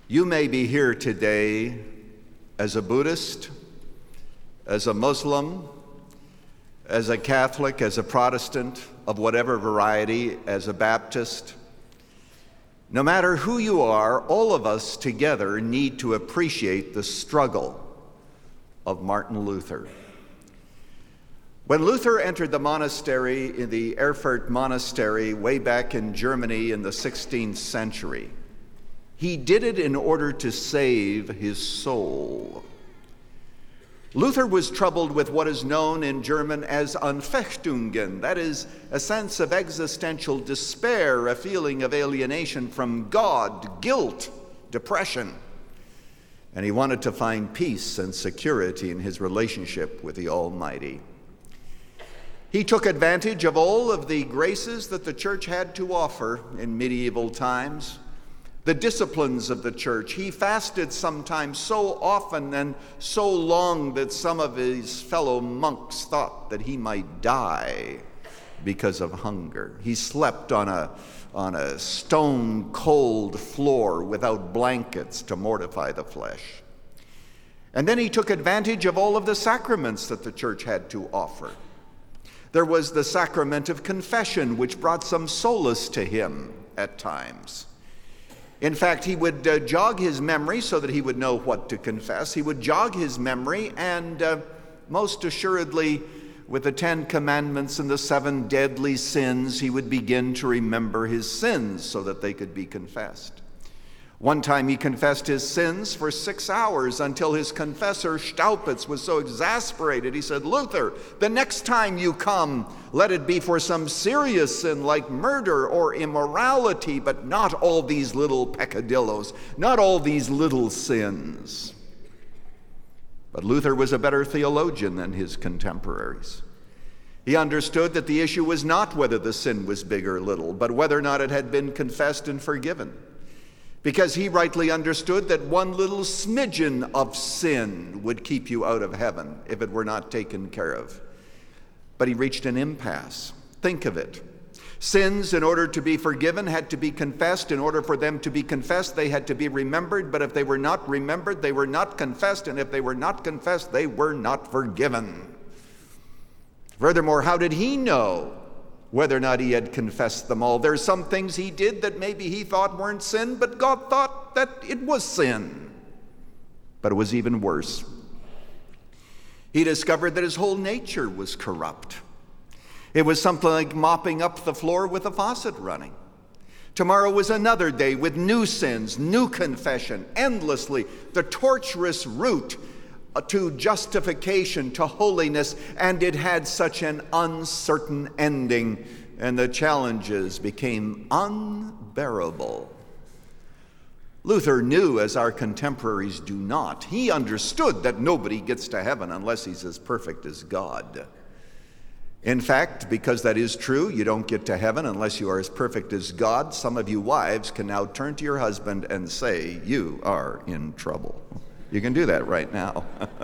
You may be here today as a Buddhist, as a Muslim, as a Catholic, as a Protestant, of whatever variety, as a Baptist. No matter who you are, all of us together need to appreciate the struggle of Martin Luther. When Luther entered the monastery, in the Erfurt Monastery, way back in Germany in the 16th century, he did it in order to save his soul. Luther was troubled with what is known in German as Anfechtungen, that is, a sense of existential despair, a feeling of alienation from God, guilt, depression. And he wanted to find peace and security in his relationship with the Almighty. He took advantage of all of the graces that the church had to offer in medieval times, the disciplines of the church. He fasted sometimes so often and so long that some of his fellow monks thought that he might die because of hunger. He slept on a stone cold floor without blankets to mortify the flesh. And then he took advantage of all of the sacraments that the church had to offer. There was the sacrament of confession, which brought some solace to him at times. In fact, he would jog his memory so that he would know what to confess. He would jog his memory, and most assuredly, with the 10 Commandments and the 7 deadly sins, he would begin to remember his sins so that they could be confessed. One time he confessed his sins for 6 hours until his confessor, Staupitz, was so exasperated. He said, "Luther, the next time you come, let it be for some serious sin like murder or immorality, but not all these little peccadillos, not all these little sins." But Luther was a better theologian than his contemporaries. He understood that the issue was not whether the sin was big or little, but whether or not it had been confessed and forgiven. Because he rightly understood that one little smidgen of sin would keep you out of heaven if it were not taken care of. But he reached an impasse. Think of it. Sins, in order to be forgiven, had to be confessed. In order for them to be confessed, they had to be remembered. But if they were not remembered, they were not confessed. And if they were not confessed, they were not forgiven. Furthermore, how did he know whether or not he had confessed them all? There's some things he did that maybe he thought weren't sin, but God thought that it was sin. But it was even worse. He discovered that his whole nature was corrupt. It was something like mopping up the floor with a faucet running. Tomorrow was another day with new sins, new confession, endlessly, the tortuous route to justification, to holiness, and it had such an uncertain ending, and the challenges became unbearable. Luther knew, as our contemporaries do not. He understood that nobody gets to heaven unless he's as perfect as God. In fact, because that is true, you don't get to heaven unless you are as perfect as God. Some of you wives can now turn to your husband and say, "You are in trouble." You can do that right now.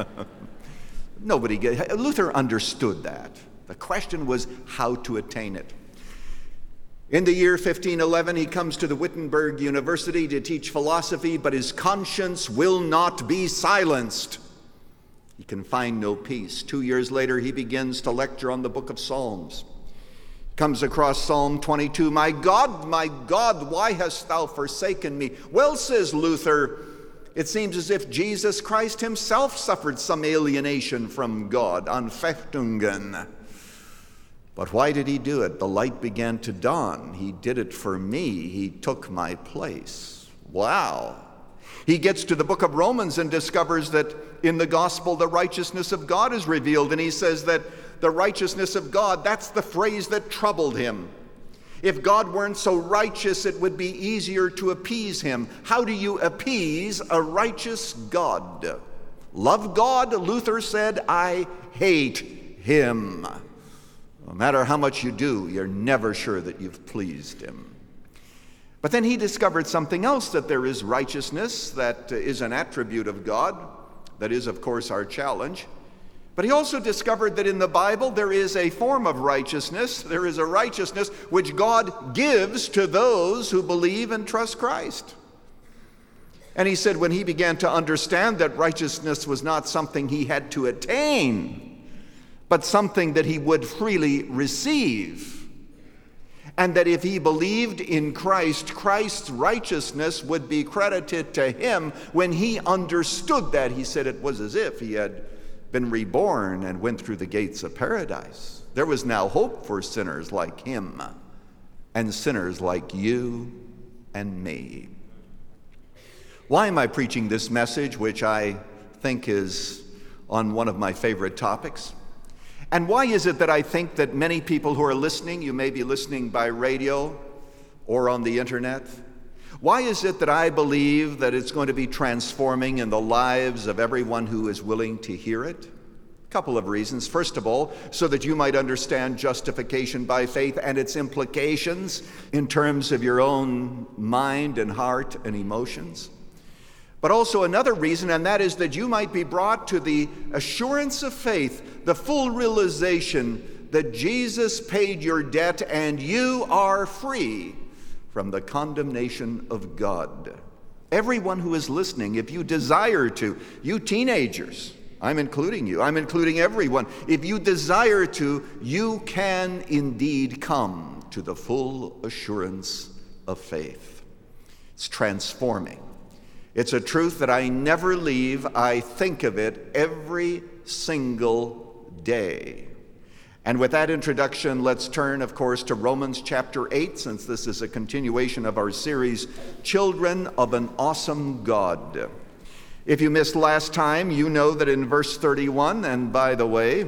Luther understood that. The question was how to attain it. In the year 1511, he comes to the Wittenberg University to teach philosophy, but his conscience will not be silenced. He can find no peace. 2 years later, he begins to lecture on the book of Psalms. Comes across Psalm 22, my God, why hast thou forsaken me?" Well, says Luther, it seems as if Jesus Christ himself suffered some alienation from God, Anfechtungen. But why did he do it? The light began to dawn. He did it for me. He took my place. Wow. He gets to the book of Romans and discovers that in the gospel the righteousness of God is revealed. And he says that the righteousness of God, that's the phrase that troubled him. If God weren't so righteous, it would be easier to appease him. How do you appease a righteous God? Love God, Luther said, I hate him. No matter how much you do, you're never sure that you've pleased him. But then he discovered something else, that there is righteousness that is an attribute of God. That is, of course, our challenge. But he also discovered that in the Bible there is a form of righteousness. There is a righteousness which God gives to those who believe and trust Christ. And he said when he began to understand that righteousness was not something he had to attain, but something that he would freely receive, and that if he believed in Christ, Christ's righteousness would be credited to him. When he understood that, he said it was as if he had been reborn and went through the gates of paradise. There was now hope for sinners like him and sinners like you and me. Why am I preaching this message, which I think is on one of my favorite topics? And why is it that I think that many people who are listening, you may be listening by radio or on the internet, why is it that I believe that it's going to be transforming in the lives of everyone who is willing to hear it? A couple of reasons. First of all, so that you might understand justification by faith and its implications in terms of your own mind and heart and emotions. But also another reason, and that is that you might be brought to the assurance of faith, the full realization that Jesus paid your debt and you are free from the condemnation of God. Everyone who is listening, if you desire to, you teenagers, I'm including you, I'm including everyone, if you desire to, you can indeed come to the full assurance of faith. It's transforming. It's a truth that I never leave. I think of it every single day. And with that introduction, let's turn, of course, to Romans chapter 8, since this is a continuation of our series, Children of an Awesome God. If you missed last time, you know that in verse 31, and by the way,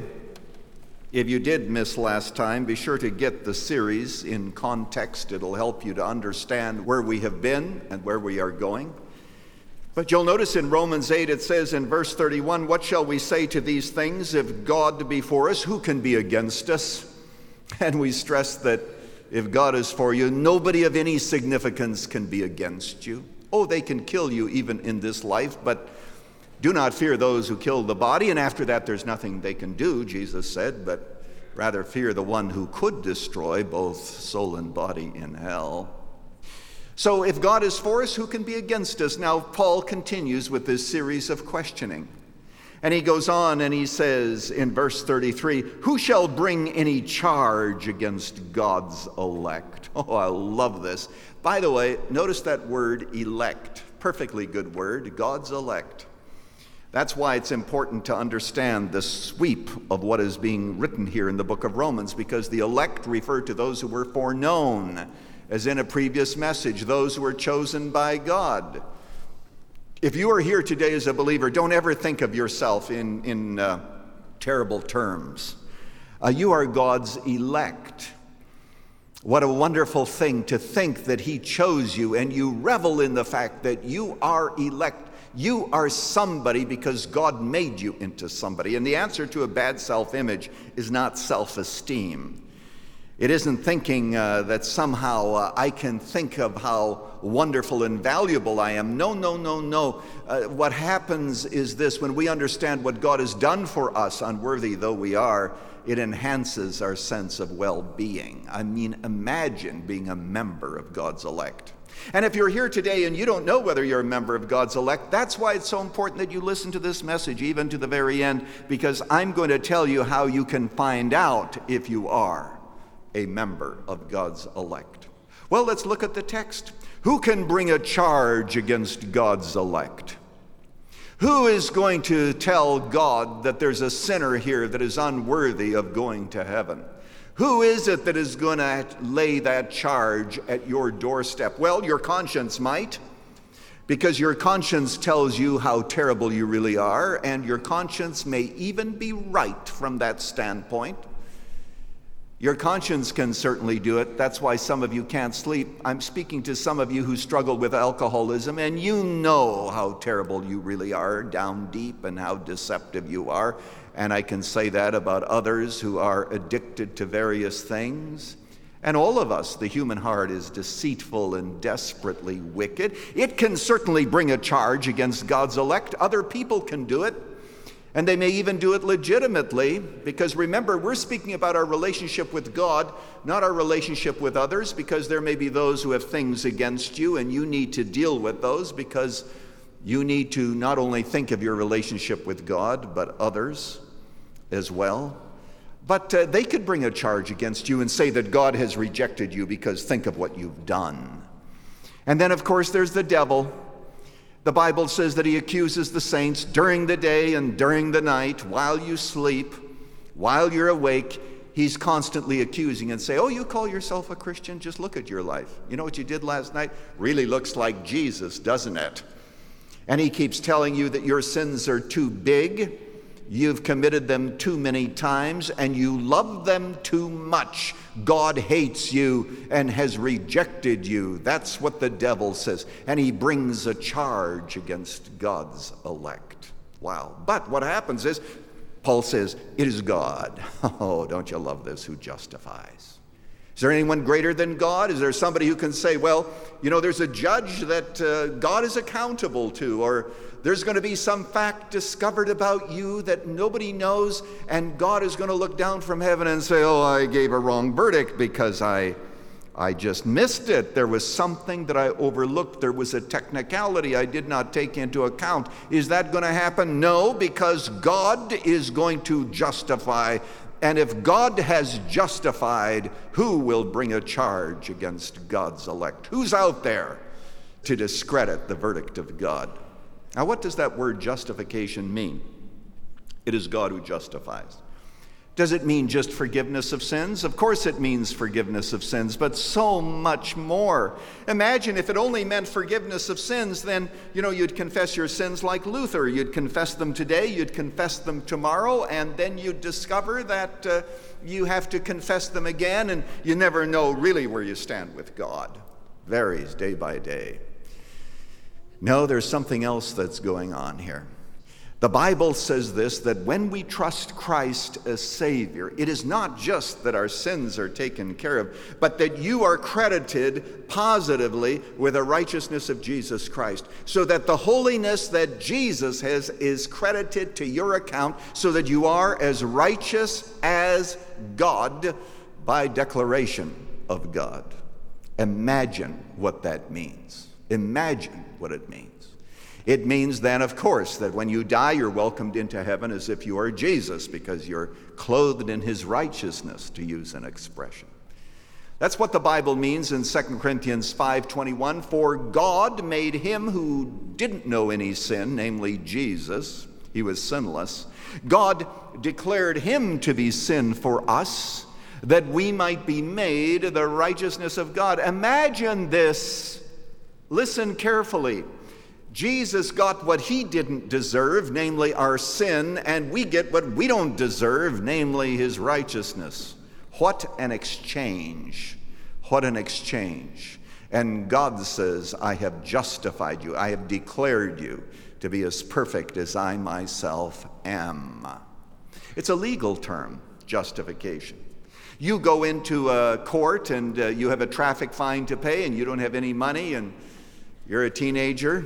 if you did miss last time, be sure to get the series in context. It'll help you to understand where we have been and where we are going. But you'll notice in Romans 8, it says in verse 31, what shall we say to these things? If God be for us, who can be against us? And we stress that if God is for you, nobody of any significance can be against you. Oh, they can kill you even in this life, but do not fear those who kill the body, and after that there's nothing they can do, Jesus said, but rather fear the one who could destroy both soul and body in hell. So if God is for us, who can be against us? Now, Paul continues with this series of questioning. And he goes on and he says in verse 33, who shall bring any charge against God's elect? Oh, I love this. By the way, notice that word elect. Perfectly good word, God's elect. That's why it's important to understand the sweep of what is being written here in the book of Romans, because the elect refer to those who were foreknown, as in a previous message, those who were chosen by God. If you are here today as a believer, don't ever think of yourself in terrible terms. You are God's elect. What a wonderful thing to think that He chose you, and you revel in the fact that you are elect. You are somebody because God made you into somebody. And the answer to a bad self-image is not self-esteem. It isn't thinking that somehow I can think of how wonderful and valuable I am. No. What happens is this: when we understand what God has done for us, unworthy though we are, it enhances our sense of well-being. I mean, imagine being a member of God's elect. And if you're here today and you don't know whether you're a member of God's elect, that's why it's so important that you listen to this message even to the very end, because I'm going to tell you how you can find out if you are a member of God's elect. Well, let's look at the text. Who can bring a charge against God's elect? Who is going to tell God that there's a sinner here that is unworthy of going to heaven? Who is it that is going to lay that charge at your doorstep? Well, your conscience might, because your conscience tells you how terrible you really are, and your conscience may even be right from that standpoint. Your conscience can certainly do it. That's why some of you can't sleep. I'm speaking to some of you who struggle with alcoholism, and you know how terrible you really are down deep and how deceptive you are. And I can say that about others who are addicted to various things. And all of us, the human heart is deceitful and desperately wicked. It can certainly bring a charge against God's elect. Other people can do it. And they may even do it legitimately, because remember, we're speaking about our relationship with God, not our relationship with others, because there may be those who have things against you, and you need to deal with those, because You need to not only think of your relationship with God, but others as well. But they could bring a charge against you and say that God has rejected you because think of what you've done. And then, of course, there's the devil. The Bible says that he accuses the saints during the day and during the night, while you sleep, while you're awake. He's constantly accusing and say, oh, you call yourself a Christian? Just look at your life. You know what you did last night? Really looks like Jesus, doesn't it? And he keeps telling you that your sins are too big. You've committed them too many times, and you love them too much. God hates you and has rejected you. That's what the devil says. And he brings a charge against God's elect. Wow. But what happens is, Paul says, it is God. Oh, don't you love this, who justifies? Is there anyone greater than God? Is there somebody who can say, well, you know, there's a judge that God is accountable to, or there's going to be some fact discovered about you that nobody knows, and God is going to look down from heaven and say, oh, I gave a wrong verdict because I just missed it. There was something that I overlooked. There was a technicality I did not take into account. Is that going to happen? No, because God is going to justify. And if God has justified, who will bring a charge against God's elect? Who's out there to discredit the verdict of God? Now, what does that word justification mean? It is God who justifies. Does it mean just forgiveness of sins? Of course it means forgiveness of sins, but so much more. Imagine if it only meant forgiveness of sins, then, you'd confess your sins like Luther. You'd confess them today, you'd confess them tomorrow, and then you'd discover that you have to confess them again, and you never know really where you stand with God. Varies day by day. No, there's something else that's going on here. The Bible says this, that when we trust Christ as Savior, it is not just that our sins are taken care of, but that you are credited positively with the righteousness of Jesus Christ, so that the holiness that Jesus has is credited to your account, so that you are as righteous as God by declaration of God. Imagine what that means. Imagine what it means. It means then, of course, that when you die, you're welcomed into heaven as if you are Jesus, because you're clothed in his righteousness, to use an expression. That's what the Bible means in 2 Corinthians 5:21. For God made him who didn't know any sin, namely Jesus, he was sinless. God declared him to be sin for us, that we might be made the righteousness of God. Imagine this. Listen carefully. Jesus got what he didn't deserve, namely our sin, and we get what we don't deserve, namely his righteousness. What an exchange. What an exchange. And God says, I have justified you. I have declared you to be as perfect as I myself am. It's a legal term, justification. You go into a court and you have a traffic fine to pay and you don't have any money and you're a teenager,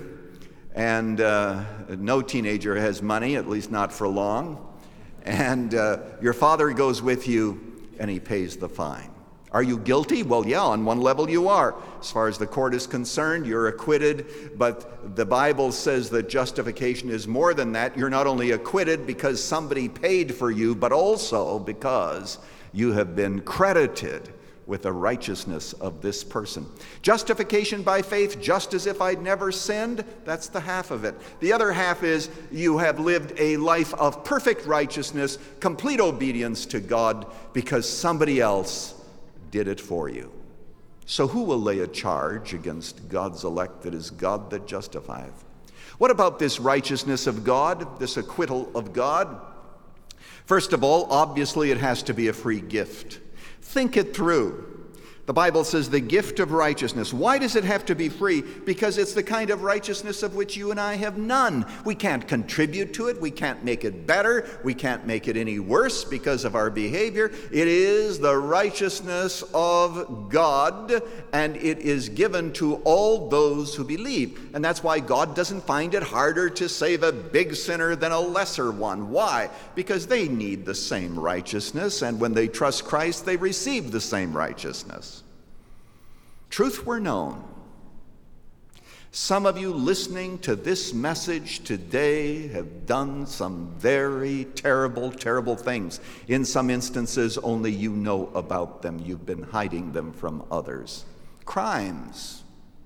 and no teenager has money, at least not for long, and your father goes with you and he pays the fine. Are you guilty? Well, yeah, on one level you are. As far as the court is concerned, you're acquitted, but the Bible says that justification is more than that. You're not only acquitted because somebody paid for you, but also because you have been credited with the righteousness of this person. Justification by faith, just as if I'd never sinned, that's the half of it. The other half is you have lived a life of perfect righteousness, complete obedience to God, because somebody else did it for you. So who will lay a charge against God's elect? That is God that justifieth. What about this righteousness of God, this acquittal of God? First of all, obviously it has to be a free gift. Think it through. The Bible says the gift of righteousness. Why does it have to be free? Because it's the kind of righteousness of which you and I have none. We can't contribute to it. We can't make it better. We can't make it any worse because of our behavior. It is the righteousness of God, and it is given to all those who believe. And that's why God doesn't find it harder to save a big sinner than a lesser one. Why? Because they need the same righteousness, and when they trust Christ, they receive the same righteousness. Truth were known. Some of you listening to this message today have done some very terrible, terrible things. In some instances, only you know about them. You've been hiding them from others. Crimes.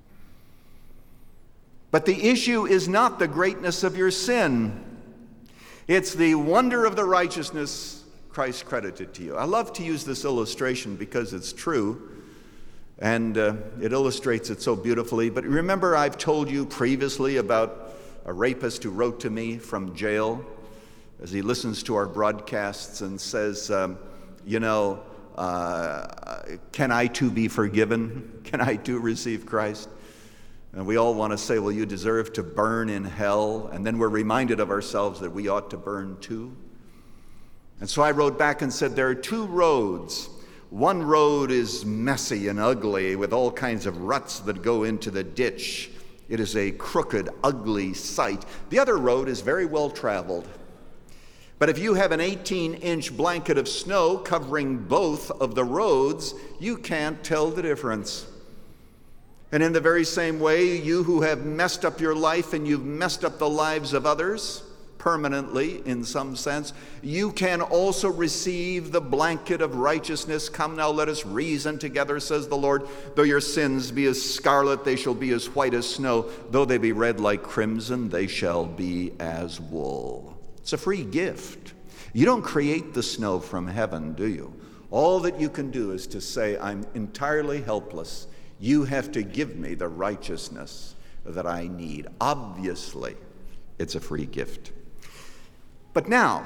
But the issue is not the greatness of your sin. It's the wonder of the righteousness Christ credited to you. I love to use this illustration because it's true. And it illustrates it so beautifully. But remember, I've told you previously about a rapist who wrote to me from jail as he listens to our broadcasts and says, can I too be forgiven? Can I too receive Christ? And we all want to say, well, you deserve to burn in hell. And then we're reminded of ourselves that we ought to burn too. And so I wrote back and said, there are two roads. One road is messy and ugly with all kinds of ruts that go into the ditch. It is a crooked, ugly sight. The other road is very well traveled. But if you have an 18-inch blanket of snow covering both of the roads, you can't tell the difference. And in the very same way, you who have messed up your life and you've messed up the lives of others, permanently in some sense, you can also receive the blanket of righteousness. Come now, let us reason together, says the Lord. Though your sins be as scarlet, they shall be as white as snow. Though they be red like crimson, they shall be as wool. It's a free gift. You don't create the snow from heaven, do you? All that you can do is to say, I'm entirely helpless. You have to give me the righteousness that I need. Obviously, it's a free gift. But now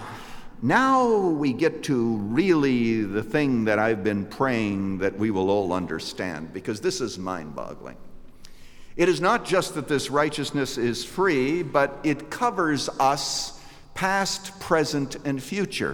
we get to really the thing that I've been praying that we will all understand, because this is mind-boggling. It is not just that this righteousness is free, but it covers us past, present, and future.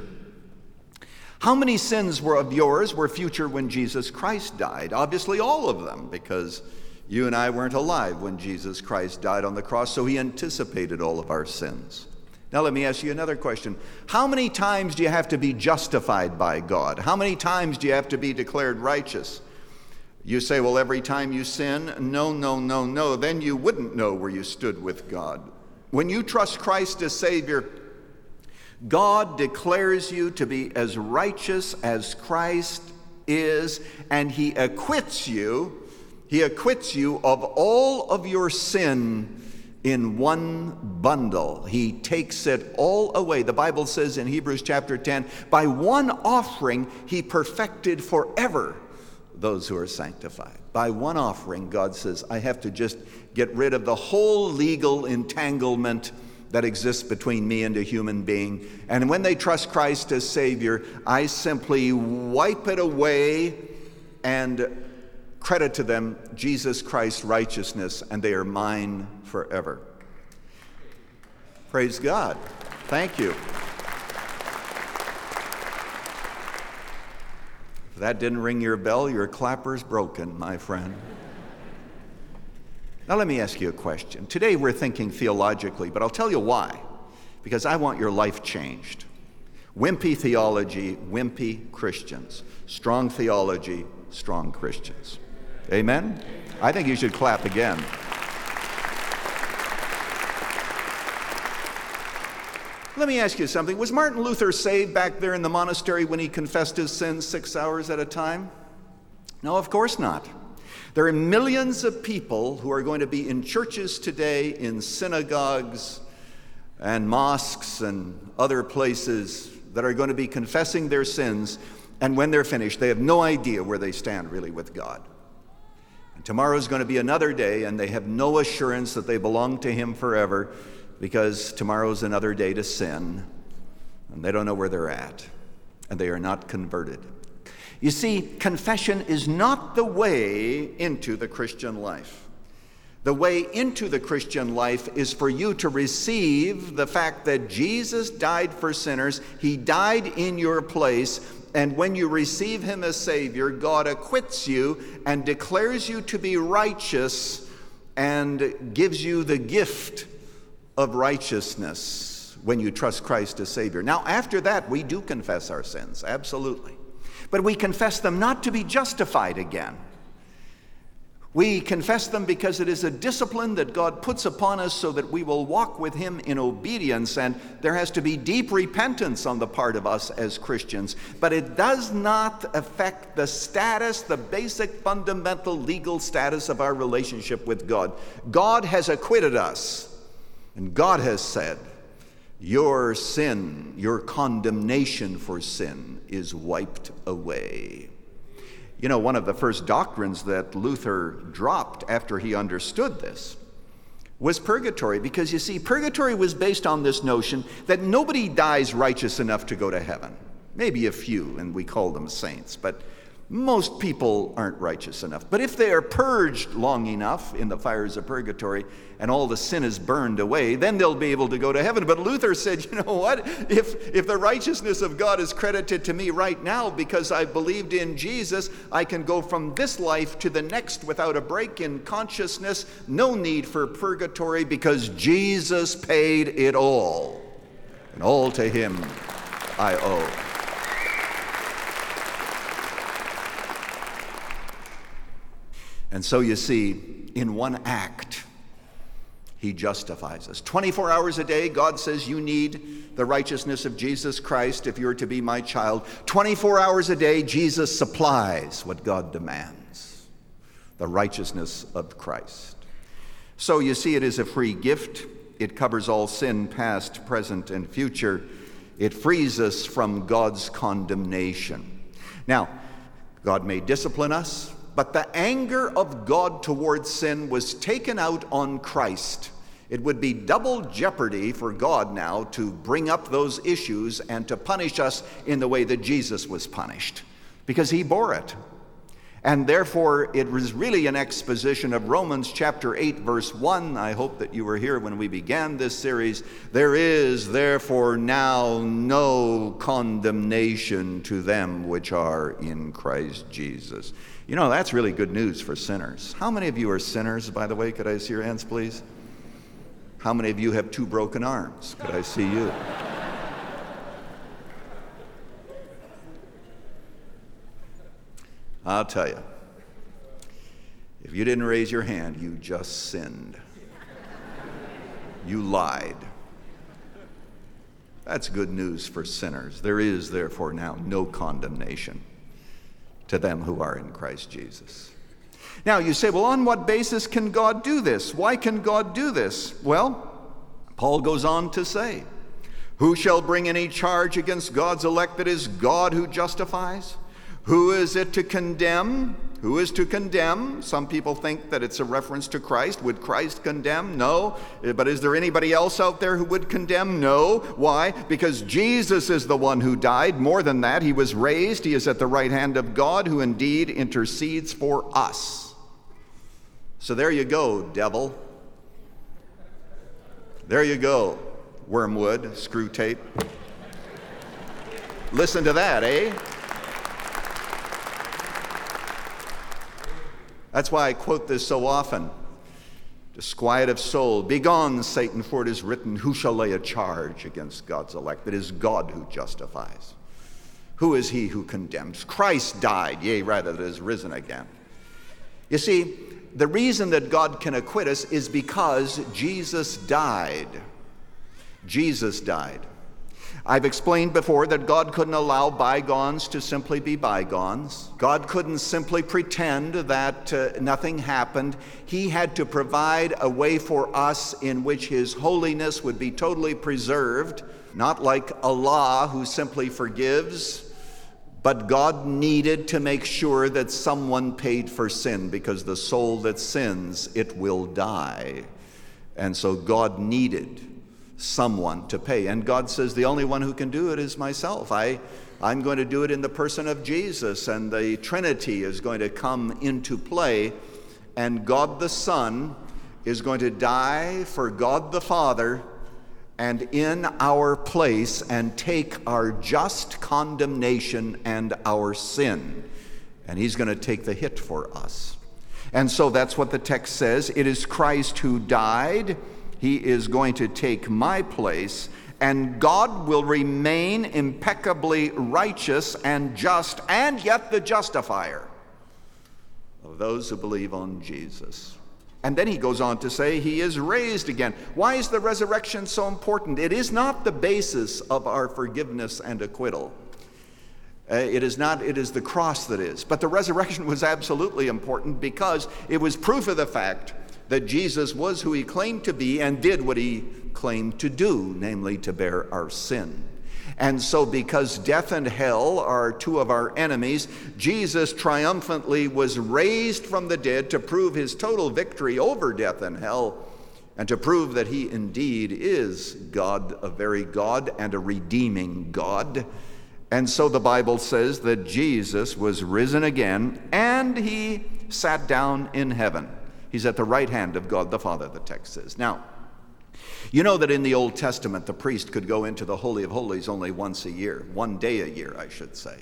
How many sins were of yours were future when Jesus Christ died? Obviously all of them, because you and I weren't alive when Jesus Christ died on the cross, so he anticipated all of our sins. Now let me ask you another question. How many times do you have to be justified by God? How many times do you have to be declared righteous? You say, well, every time you sin? No. Then you wouldn't know where you stood with God. When you trust Christ as Savior, God declares you to be as righteous as Christ is, and he acquits you of all of your sin in one bundle. He takes it all away. The Bible says in Hebrews chapter 10, by one offering he perfected forever those who are sanctified. By one offering, God says, I have to just get rid of the whole legal entanglement that exists between me and a human being. And when they trust Christ as Savior, I simply wipe it away and credit to them Jesus Christ's righteousness, and they are mine forever. Praise God. Thank you. If that didn't ring your bell, your clapper's broken, my friend. Now let me ask you a question. Today we're thinking theologically, but I'll tell you why. Because I want your life changed. Wimpy theology, wimpy Christians. Strong theology, strong Christians. Amen? I think you should clap again. Let me ask you something. Was Martin Luther saved back there in the monastery when he confessed his sins 6 hours at a time? No, of course not. There are millions of people who are going to be in churches today, in synagogues and mosques and other places that are going to be confessing their sins, and when they're finished, they have no idea where they stand really with God. And tomorrow is going to be another day, and they have no assurance that they belong to him forever, because tomorrow is another day to sin, and they don't know where they're at, and they are not converted. You see, confession is not the way into the Christian life. The way into the Christian life is for you to receive the fact that Jesus died for sinners. He died in your place, and when you receive him as Savior, God acquits you and declares you to be righteous and gives you the gift of righteousness when you trust Christ as Savior. Now, after that, we do confess our sins, absolutely. But we confess them not to be justified again. We confess them because it is a discipline that God puts upon us so that we will walk with him in obedience, and there has to be deep repentance on the part of us as Christians. But it does not affect the status, the basic fundamental legal status of our relationship with God. God has acquitted us, and God has said, your sin, your condemnation for sin is wiped away. You know, one of the first doctrines that Luther dropped after he understood this was purgatory, because you see, purgatory was based on this notion that nobody dies righteous enough to go to heaven. Maybe a few, and we call them saints, but most people aren't righteous enough. But if they are purged long enough in the fires of purgatory and all the sin is burned away, then they'll be able to go to heaven. But Luther said, you know what? If the righteousness of God is credited to me right now because I believed in Jesus, I can go from this life to the next without a break in consciousness. No need for purgatory because Jesus paid it all. And all to him I owe. And so you see, in one act, he justifies us. 24 hours a day, God says you need the righteousness of Jesus Christ if you're to be my child. 24 hours a day, Jesus supplies what God demands, the righteousness of Christ. So you see, it is a free gift. It covers all sin, past, present, and future. It frees us from God's condemnation. Now, God may discipline us, but the anger of God towards sin was taken out on Christ. It would be double jeopardy for God now to bring up those issues and to punish us in the way that Jesus was punished, because he bore it. And therefore, it was really an exposition of Romans chapter 8, verse 1. I hope that you were here when we began this series. There is therefore now no condemnation to them which are in Christ Jesus. You know, that's really good news for sinners. How many of you are sinners, by the way? Could I see your hands, please? How many of you have 2 broken arms? Could I see you? I'll tell you, if you didn't raise your hand, you just sinned. You lied. That's good news for sinners. There is therefore now no condemnation to them who are in Christ Jesus. Now you say, well, on what basis can God do this? Why can God do this? Well, Paul goes on to say, who shall bring any charge against God's elect? That is God who justifies. Who is it to condemn? Who is to condemn? Some people think that it's a reference to Christ. Would Christ condemn? No. But is there anybody else out there who would condemn? No. Why? Because Jesus is the one who died. More than that, he was raised. He is at the right hand of God, who indeed intercedes for us. So there you go, devil. There you go, wormwood, screw tape. Listen to that, eh? That's why I quote this so often. Disquiet of soul, begone, Satan, for it is written, who shall lay a charge against God's elect? It is God who justifies. Who is he who condemns? Christ died, yea, rather, that is risen again. You see, the reason that God can acquit us is because Jesus died. Jesus died. I've explained before that God couldn't allow bygones to simply be bygones. God couldn't simply pretend that nothing happened. He had to provide a way for us in which his holiness would be totally preserved, not like Allah who simply forgives, but God needed to make sure that someone paid for sin, because the soul that sins, it will die. And so God needed someone to pay. And God says, the only one who can do it is myself. I'm going to do it in the person of Jesus, and the Trinity is going to come into play, and God the Son is going to die for God the Father and in our place and take our just condemnation and our sin. And he's going to take the hit for us. And so that's what the text says. It is Christ who died. He is going to take my place, and God will remain impeccably righteous and just, and yet the justifier of those who believe on Jesus. And then he goes on to say he is raised again. Why is the resurrection so important? It is not the basis of our forgiveness and acquittal. It is the cross that is. But the resurrection was absolutely important because it was proof of the fact that Jesus was who he claimed to be and did what he claimed to do, namely to bear our sin. And so because death and hell are two of our enemies, Jesus triumphantly was raised from the dead to prove his total victory over death and hell, and to prove that he indeed is God, a very God and a redeeming God. And so the Bible says that Jesus was risen again, and he sat down in heaven. He's at the right hand of God the Father, the text says. Now, you know that in the Old Testament, the priest could go into the Holy of Holies only once a year, one day a year, I should say.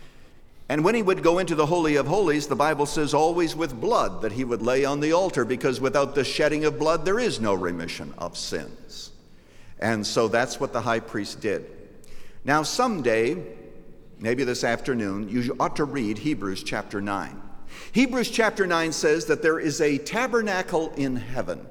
And when he would go into the Holy of Holies, the Bible says always with blood that he would lay on the altar, because without the shedding of blood, there is no remission of sins. And so that's what the high priest did. Now, someday, maybe this afternoon, you ought to read Hebrews chapter 9. Hebrews chapter 9 says that there is a tabernacle in heaven,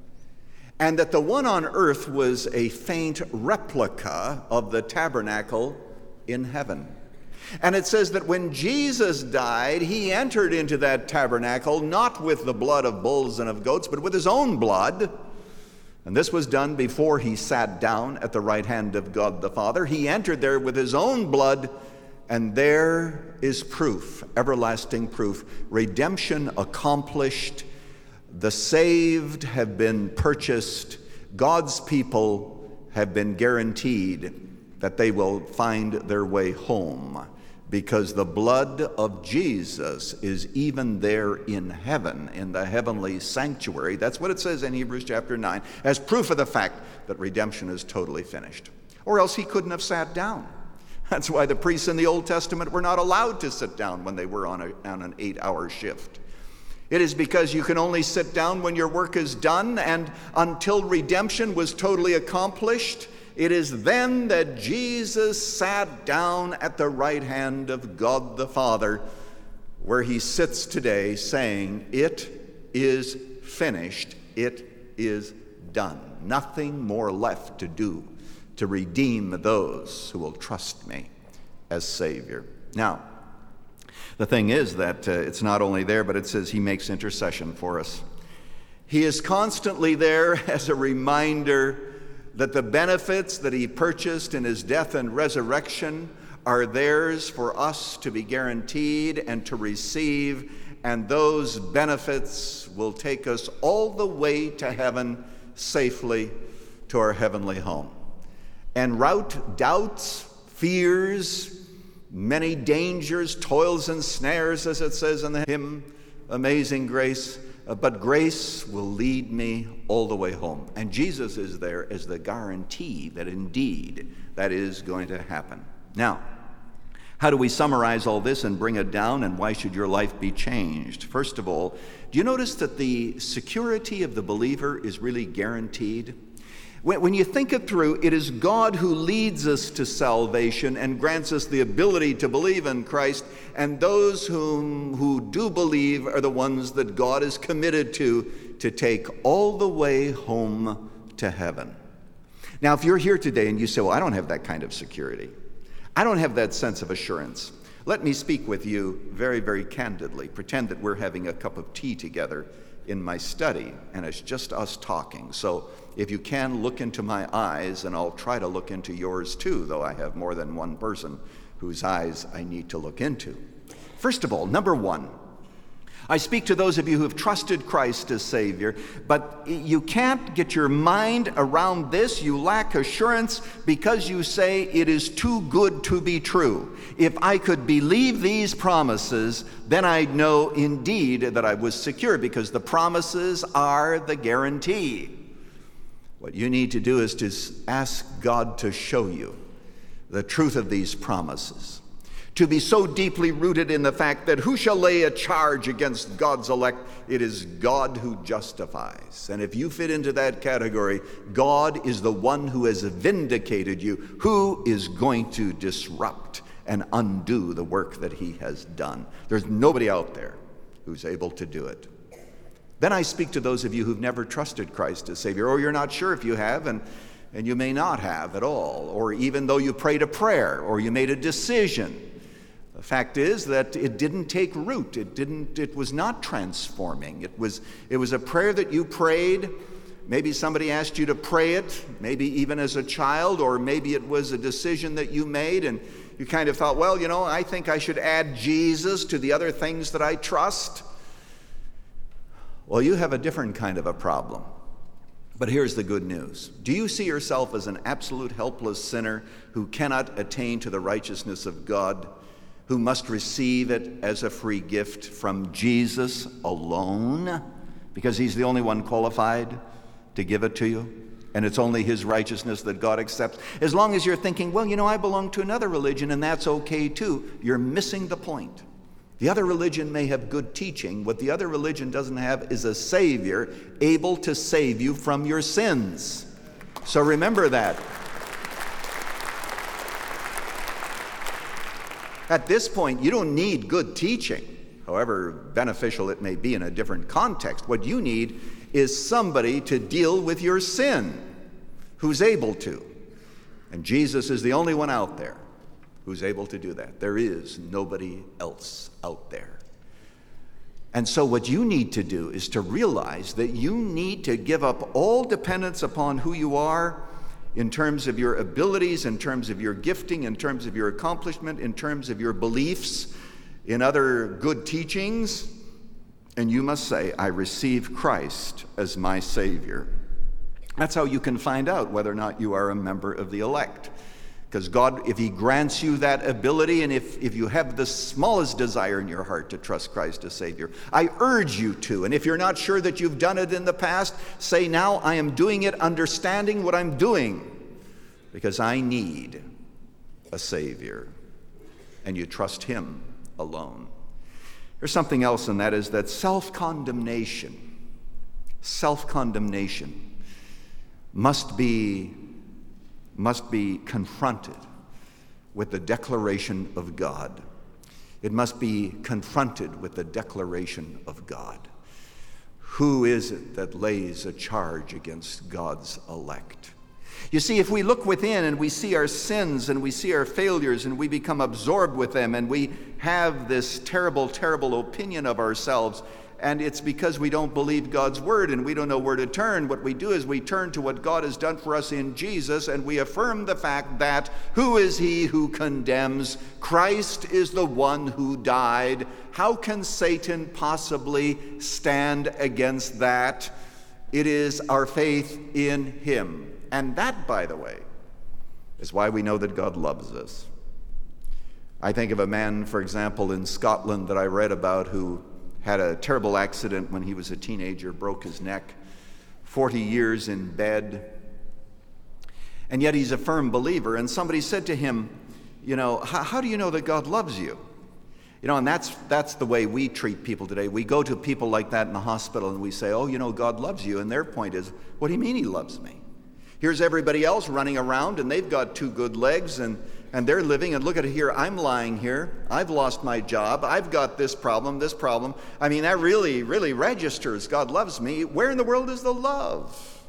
and that the one on earth was a faint replica of the tabernacle in heaven. And it says that when Jesus died, he entered into that tabernacle, not with the blood of bulls and of goats, but with his own blood. And this was done before he sat down at the right hand of God the Father. He entered there with his own blood, and there is proof, everlasting proof, redemption accomplished. The saved have been purchased. God's people have been guaranteed that they will find their way home, because the blood of Jesus is even there in heaven, in the heavenly sanctuary. That's what it says in Hebrews chapter 9, as proof of the fact that redemption is totally finished. Or else he couldn't have sat down. That's why the priests in the Old Testament were not allowed to sit down when they were on an 8-hour shift. It is because you can only sit down when your work is done, and until redemption was totally accomplished, it is then that Jesus sat down at the right hand of God the Father, where he sits today saying, "It is finished, it is done. Nothing more left to do to redeem those who will trust me as Savior." Now, the thing is that it's not only there, but it says he makes intercession for us. He is constantly there as a reminder that the benefits that he purchased in his death and resurrection are theirs for us to be guaranteed and to receive, and those benefits will take us all the way to heaven safely, to our heavenly home. En route, doubts, fears, many dangers, toils and snares, as it says in the hymn, Amazing Grace, but grace will lead me all the way home. And Jesus is there as the guarantee that indeed that is going to happen. Now, how do we summarize all this and bring it down, and why should your life be changed? First of all, do you notice that the security of the believer is really guaranteed? When you think it through, it is God who leads us to salvation and grants us the ability to believe in Christ, and those who do believe are the ones that God is committed to take all the way home to heaven. Now, if you're here today and you say, well, I don't have that kind of security, I don't have that sense of assurance, let me speak with you very, very candidly. Pretend that we're having a cup of tea together in my study, and it's just us talking. So if you can, look into my eyes, and I'll try to look into yours too, though I have more than one person whose eyes I need to look into. First of all, number one, I speak to those of you who have trusted Christ as Savior, but you can't get your mind around this. You lack assurance because you say it is too good to be true. If I could believe these promises, then I'd know indeed that I was secure, because the promises are the guarantee. What you need to do is to ask God to show you the truth of these promises, to be so deeply rooted in the fact that who shall lay a charge against God's elect? It is God who justifies. And if you fit into that category, God is the one who has vindicated you, who is going to disrupt and undo the work that he has done. There's nobody out there who's able to do it. Then I speak to those of you who've never trusted Christ as Savior, or you're not sure if you have, and you may not have at all, or even though you prayed a prayer, or you made a decision. The fact is that it didn't take root. It was not transforming. It was a prayer that you prayed. Maybe somebody asked you to pray it, maybe even as a child, or maybe it was a decision that you made and you kind of thought, well, I think I should add Jesus to the other things that I trust. Well, you have a different kind of a problem. But here's the good news. Do you see yourself as an absolute helpless sinner who cannot attain to the righteousness of God, who must receive it as a free gift from Jesus alone, because he's the only one qualified to give it to you, and it's only his righteousness that God accepts? As long as you're thinking, well, I belong to another religion and that's okay too, you're missing the point. The other religion may have good teaching. What the other religion doesn't have is a Savior able to save you from your sins. So remember that. At this point, you don't need good teaching, however beneficial it may be in a different context. What you need is somebody to deal with your sin who's able to. And Jesus is the only one out there who's able to do that. There is nobody else out there. And so what you need to do is to realize that you need to give up all dependence upon who you are in terms of your abilities, in terms of your gifting, in terms of your accomplishment, in terms of your beliefs, in other good teachings. And you must say, I receive Christ as my Savior. That's how you can find out whether or not you are a member of the elect. Because God, if he grants you that ability, and if you have the smallest desire in your heart to trust Christ as Savior, I urge you to. And if you're not sure that you've done it in the past, say, now I am doing it, understanding what I'm doing, because I need a Savior. And you trust him alone. There's something else, and that is that self-condemnation must be confronted with the declaration of God. It must be confronted with the declaration of God. Who is it that lays a charge against God's elect? You see, if we look within and we see our sins and we see our failures and we become absorbed with them and we have this terrible, terrible opinion of ourselves, and it's because we don't believe God's word and we don't know where to turn. What we do is we turn to what God has done for us in Jesus, and we affirm the fact that who is he who condemns? Christ is the one who died. How can Satan possibly stand against that? It is our faith in him. And that, by the way, is why we know that God loves us. I think of a man, for example, in Scotland that I read about who had a terrible accident when he was a teenager, broke his neck, 40 years in bed. And yet he's a firm believer. And somebody said to him, how do you know that God loves you? And that's the way we treat people today. We go to people like that in the hospital and we say, God loves you. And their point is, what do you mean he loves me? Here's everybody else running around and they've got 2 good legs and they're living, and look at it here, I'm lying here, I've lost my job, I've got this problem. I mean, that really, really registers. God loves me. Where in the world is the love?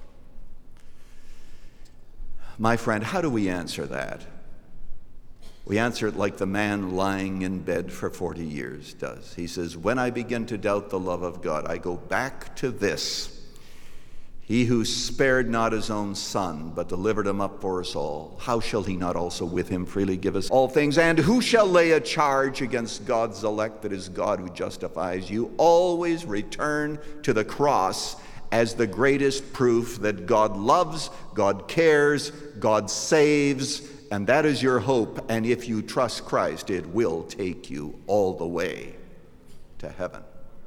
My friend, how do we answer that? We answer it like the man lying in bed for 40 years does. He says, when I begin to doubt the love of God, I go back to this. He who spared not his own son, but delivered him up for us all, how shall he not also with him freely give us all things? And who shall lay a charge against God's elect? That is God who justifies. You always return to the cross as the greatest proof that God loves, God cares, God saves, and that is your hope. And if you trust Christ, it will take you all the way to heaven.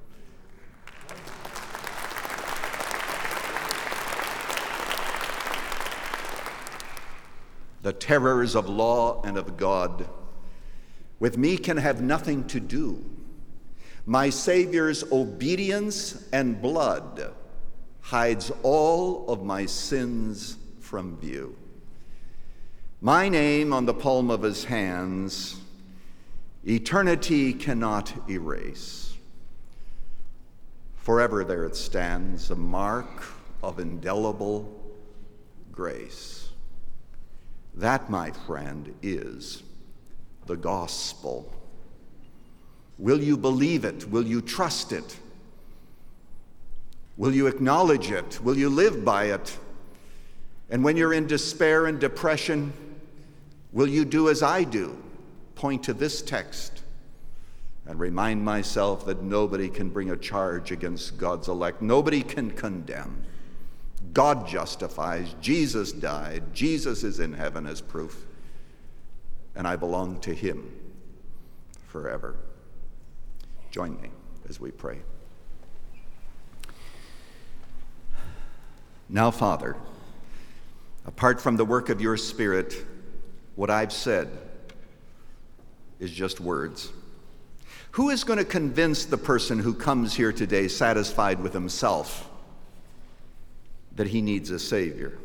The terrors of law and of God with me can have nothing to do. My Savior's obedience and blood hides all of my sins from view. My name on the palm of his hands, eternity cannot erase. Forever there it stands, a mark of indelible grace. That, my friend, is the gospel. Will you believe it? Will you trust it? Will you acknowledge it? Will you live by it? And when you're in despair and depression, will you do as I do? Point to this text and remind myself that nobody can bring a charge against God's elect. Nobody can condemn. God justifies. Jesus died. Jesus is in heaven as proof. And I belong to him forever. Join me as we pray. Now, Father, apart from the work of your Spirit, what I've said is just words. Who is going to convince the person who comes here today satisfied with himself that he needs a Savior?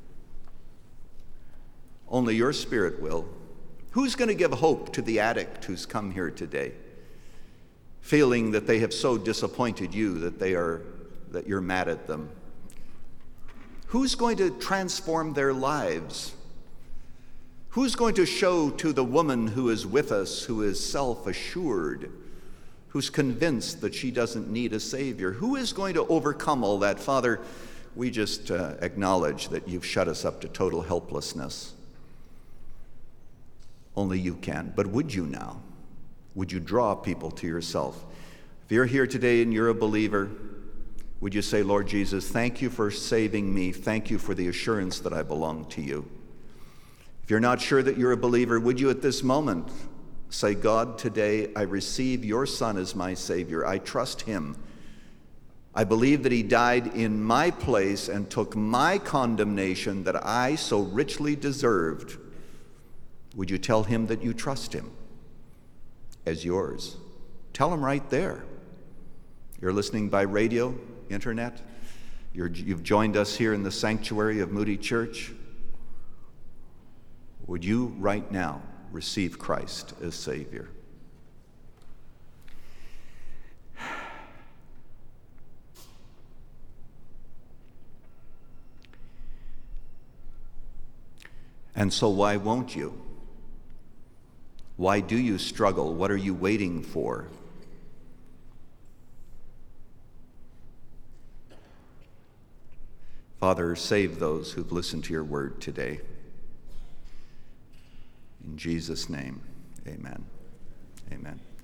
Only your Spirit will. Who's going to give hope to the addict who's come here today, feeling that they have so disappointed you that you're mad at them? Who's going to transform their lives? Who's going to show to the woman who is with us, who is self-assured, who's convinced that she doesn't need a Savior? Who is going to overcome all that? Father, we just acknowledge that you've shut us up to total helplessness. Only you can. But would you now? Would you draw people to yourself? If you're here today and you're a believer, would you say, Lord Jesus, thank you for saving me. Thank you for the assurance that I belong to you. If you're not sure that you're a believer, would you at this moment say, God, today I receive your Son as my Savior. I trust him. I believe that he died in my place and took my condemnation that I so richly deserved. Would you tell him that you trust him as yours? Tell him right there. You're listening by radio, internet. You've joined us here in the sanctuary of Moody Church. Would you right now receive Christ as Savior? And so why won't you? Why do you struggle? What are you waiting for? Father, save those who've listened to your word today. In Jesus' name, amen. Amen.